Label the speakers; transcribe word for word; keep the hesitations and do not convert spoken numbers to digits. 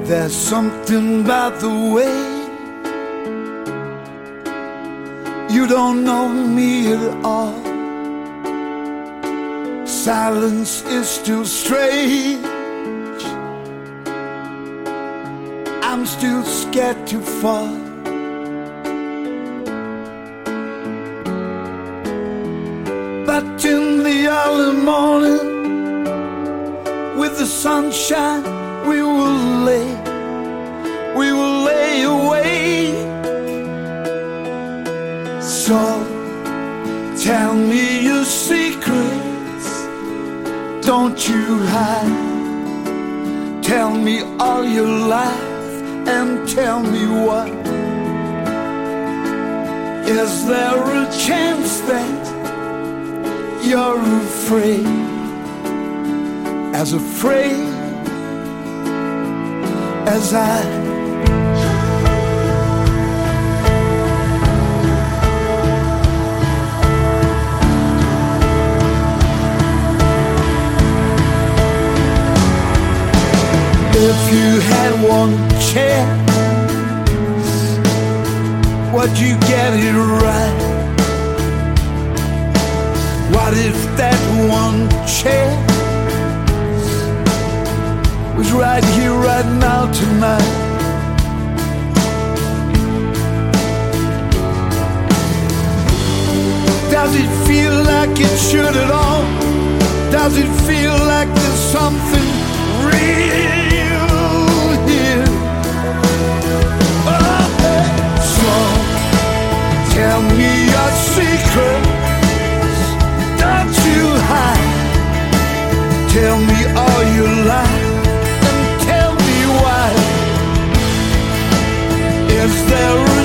Speaker 1: There's something about the way you don't know me at all. Silence is still strange. I'm still scared to fall. But in the early morning, with the sunshine, we will lay, we will lay awake. So tell me your secrets, don't you hide. Tell me all your life and tell me what. Is there a chance that you're afraid, as afraid as I? If you had one chance, would you get it right? What if that one chance was right here, right now, tonight? Does it feel like it should at all? Does it feel like there's something real here? Oh, so tell me your secret, don't you hide. Tell me all your life and tell me why. Is there